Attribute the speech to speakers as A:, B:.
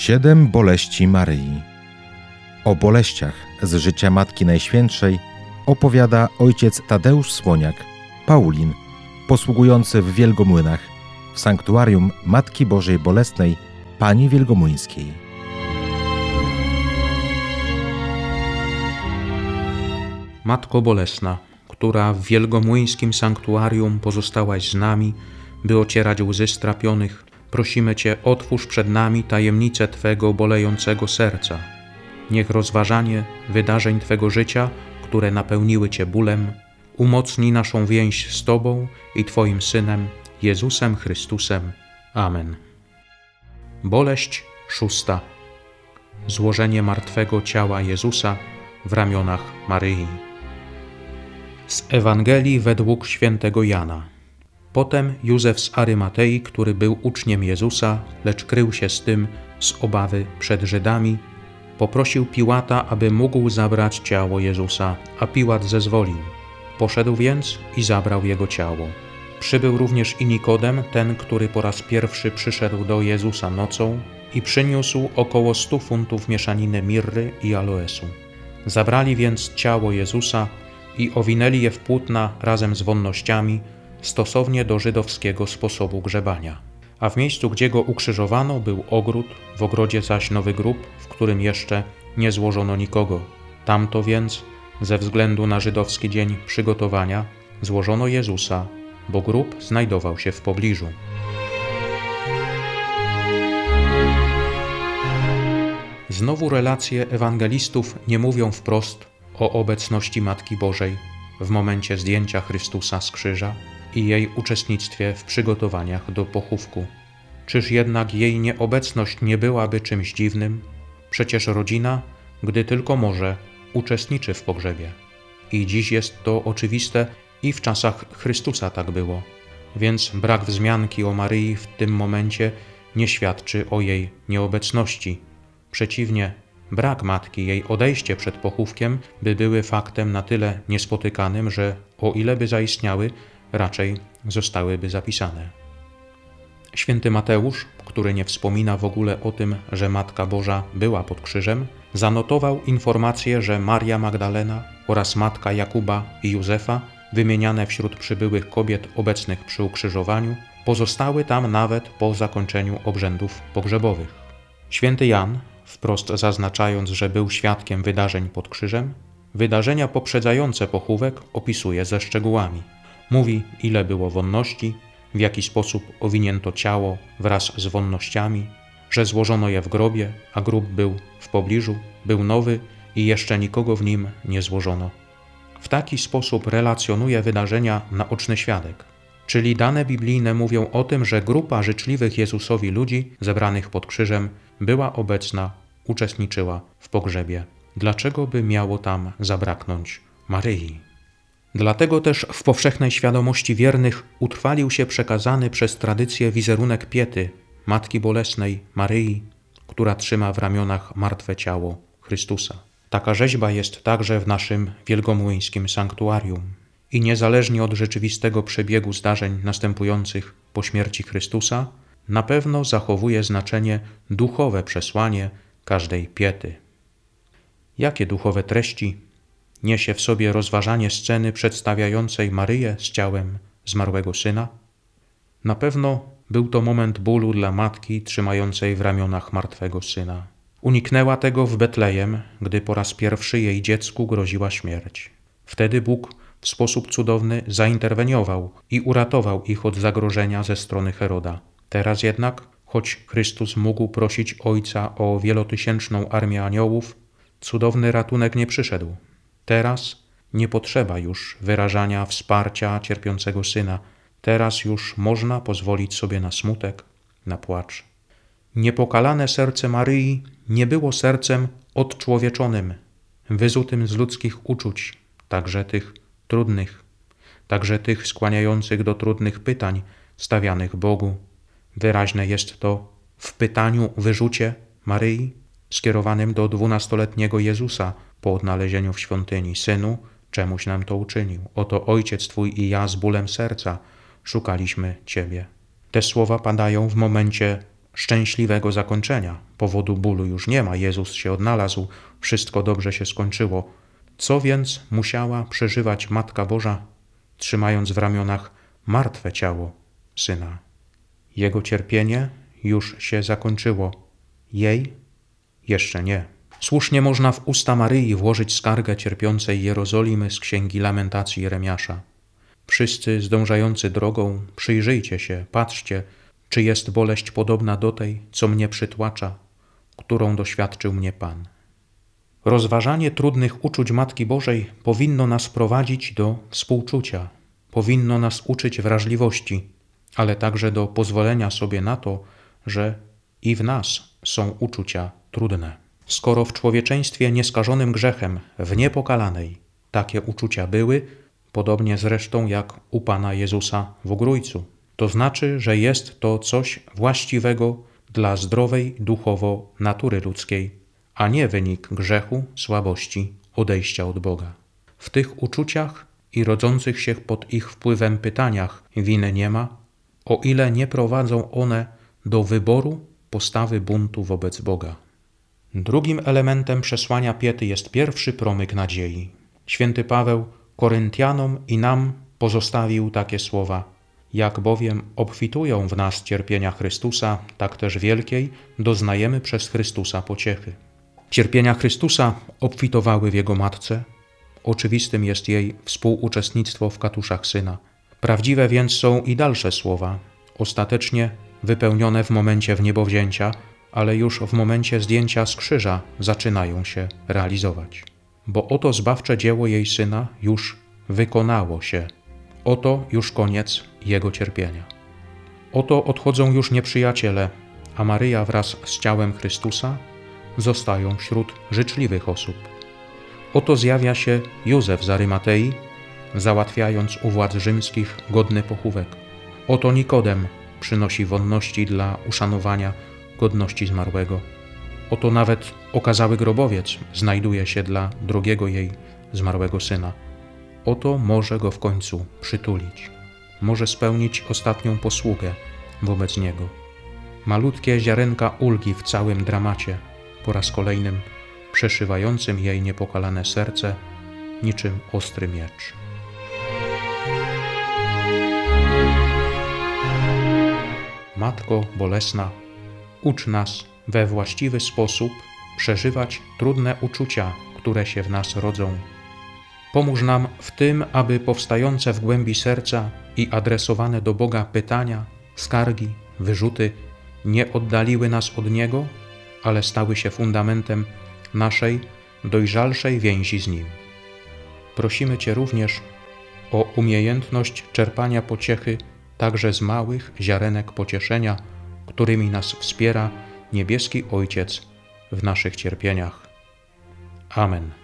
A: 7 boleści Maryi. O boleściach z życia Matki Najświętszej opowiada ojciec Tadeusz Słoniak, Paulin, posługujący w Wielgomłynach, w sanktuarium Matki Bożej Bolesnej Pani Wielgomłyńskiej.
B: Matko Bolesna, która w wielgomłyńskim sanktuarium pozostałaś z nami, by ocierać łzy strapionych, prosimy Cię, otwórz przed nami tajemnicę Twego bolejącego serca. Niech rozważanie wydarzeń Twego życia, które napełniły Cię bólem, umocni naszą więź z Tobą i Twoim Synem, Jezusem Chrystusem. Amen. Boleść 6. Złożenie martwego ciała Jezusa w ramionach Maryi. Z Ewangelii według świętego Jana. Potem Józef z Arymatei, który był uczniem Jezusa, lecz krył się z tym z obawy przed Żydami, poprosił Piłata, aby mógł zabrać ciało Jezusa, a Piłat zezwolił. Poszedł więc i zabrał jego ciało. Przybył również i Nikodem, ten, który po raz pierwszy przyszedł do Jezusa nocą i przyniósł około 100 funtów mieszaniny mirry i aloesu. Zabrali więc ciało Jezusa i owinęli je w płótna razem z wonnościami, stosownie do żydowskiego sposobu grzebania. A w miejscu, gdzie go ukrzyżowano, był ogród, w ogrodzie zaś nowy grób, w którym jeszcze nie złożono nikogo. Tamto więc, ze względu na żydowski dzień przygotowania, złożono Jezusa, bo grób znajdował się w pobliżu. Znowu relacje ewangelistów nie mówią wprost o obecności Matki Bożej w momencie zdjęcia Chrystusa z krzyża i jej uczestnictwie w przygotowaniach do pochówku. Czyż jednak jej nieobecność nie byłaby czymś dziwnym? Przecież rodzina, gdy tylko może, uczestniczy w pogrzebie. I dziś jest to oczywiste i w czasach Chrystusa tak było. Więc brak wzmianki o Maryi w tym momencie nie świadczy o jej nieobecności. Przeciwnie, brak matki, jej odejście przed pochówkiem by były faktem na tyle niespotykanym, że o ile by zaistniały, raczej zostałyby zapisane. Święty Mateusz, który nie wspomina w ogóle o tym, że Matka Boża była pod krzyżem, zanotował informację, że Maria Magdalena oraz matka Jakuba i Józefa, wymieniane wśród przybyłych kobiet obecnych przy ukrzyżowaniu, pozostały tam nawet po zakończeniu obrzędów pogrzebowych. Święty Jan, wprost zaznaczając, że był świadkiem wydarzeń pod krzyżem, wydarzenia poprzedzające pochówek opisuje ze szczegółami. Mówi, ile było wonności, w jaki sposób owinięto ciało wraz z wonnościami, że złożono je w grobie, a grób był w pobliżu, był nowy i jeszcze nikogo w nim nie złożono. W taki sposób relacjonuje wydarzenia naoczny świadek. Czyli dane biblijne mówią o tym, że grupa życzliwych Jezusowi ludzi zebranych pod krzyżem była obecna, uczestniczyła w pogrzebie. Dlaczego by miało tam zabraknąć Maryi? Dlatego też w powszechnej świadomości wiernych utrwalił się przekazany przez tradycję wizerunek Piety, Matki Bolesnej, Maryi, która trzyma w ramionach martwe ciało Chrystusa. Taka rzeźba jest także w naszym wielgomłyńskim sanktuarium. I niezależnie od rzeczywistego przebiegu zdarzeń następujących po śmierci Chrystusa, na pewno zachowuje znaczenie duchowe przesłanie każdej piety. Jakie duchowe treści niesie w sobie rozważanie sceny przedstawiającej Maryję z ciałem zmarłego syna? Na pewno był to moment bólu dla matki trzymającej w ramionach martwego syna. Uniknęła tego w Betlejem, gdy po raz pierwszy jej dziecku groziła śmierć. Wtedy Bóg w sposób cudowny zainterweniował i uratował ich od zagrożenia ze strony Heroda. Teraz jednak, choć Chrystus mógł prosić Ojca o wielotysięczną armię aniołów, cudowny ratunek nie przyszedł. Teraz nie potrzeba już wyrażania wsparcia cierpiącego syna. Teraz już można pozwolić sobie na smutek, na płacz. Niepokalane serce Maryi nie było sercem odczłowieczonym, wyzutym z ludzkich uczuć, także tych trudnych, także tych skłaniających do trudnych pytań stawianych Bogu. Wyraźne jest to w pytaniu wyrzucie Maryi skierowanym do 12-letniego Jezusa po odnalezieniu w świątyni: Synu, czemuś nam to uczynił? Oto Ojciec Twój i ja z bólem serca szukaliśmy Ciebie. Te słowa padają w momencie szczęśliwego zakończenia. Powodu bólu już nie ma, Jezus się odnalazł, wszystko dobrze się skończyło. Co więc musiała przeżywać Matka Boża, trzymając w ramionach martwe ciało Syna? Jego cierpienie już się zakończyło, jej jeszcze nie. Słusznie można w usta Maryi włożyć skargę cierpiącej Jerozolimy z Księgi Lamentacji Jeremiasza. Wszyscy zdążający drogą, przyjrzyjcie się, patrzcie, czy jest boleść podobna do tej, co mnie przytłacza, którą doświadczył mnie Pan. Rozważanie trudnych uczuć Matki Bożej powinno nas prowadzić do współczucia, powinno nas uczyć wrażliwości, ale także do pozwolenia sobie na to, że i w nas są uczucia trudne. Skoro w człowieczeństwie nieskażonym grzechem, w niepokalanej, takie uczucia były, podobnie zresztą jak u Pana Jezusa w Ugrójcu, to znaczy, że jest to coś właściwego dla zdrowej duchowo natury ludzkiej, a nie wynik grzechu, słabości, odejścia od Boga. W tych uczuciach i rodzących się pod ich wpływem pytaniach winy nie ma, o ile nie prowadzą one do wyboru postawy buntu wobec Boga. Drugim elementem przesłania piety jest pierwszy promyk nadziei. Święty Paweł Koryntianom i nam pozostawił takie słowa: jak bowiem obfitują w nas cierpienia Chrystusa, tak też wielkiej doznajemy przez Chrystusa pociechy. Cierpienia Chrystusa obfitowały w Jego Matce, oczywistym jest jej współuczestnictwo w katuszach Syna. Prawdziwe więc są i dalsze słowa, ostatecznie wypełnione w momencie wniebowzięcia, ale już w momencie zdjęcia z krzyża zaczynają się realizować. Bo oto zbawcze dzieło jej Syna już wykonało się. Oto już koniec Jego cierpienia. Oto odchodzą już nieprzyjaciele, a Maryja wraz z ciałem Chrystusa zostają wśród życzliwych osób. Oto zjawia się Józef z Arymatei, załatwiając u władz rzymskich godny pochówek. Oto Nikodem przynosi wonności dla uszanowania godności zmarłego. Oto nawet okazały grobowiec znajduje się dla drugiego jej zmarłego syna. Oto może go w końcu przytulić. Może spełnić ostatnią posługę wobec niego. Malutkie ziarenka ulgi w całym dramacie, po raz kolejnym przeszywającym jej niepokalane serce niczym ostry miecz. Matko bolesna, ucz nas we właściwy sposób przeżywać trudne uczucia, które się w nas rodzą. Pomóż nam w tym, aby powstające w głębi serca i adresowane do Boga pytania, skargi, wyrzuty nie oddaliły nas od Niego, ale stały się fundamentem naszej dojrzalszej więzi z Nim. Prosimy Cię również o umiejętność czerpania pociechy także z małych ziarenek pocieszenia, którymi nas wspiera niebieski Ojciec w naszych cierpieniach. Amen.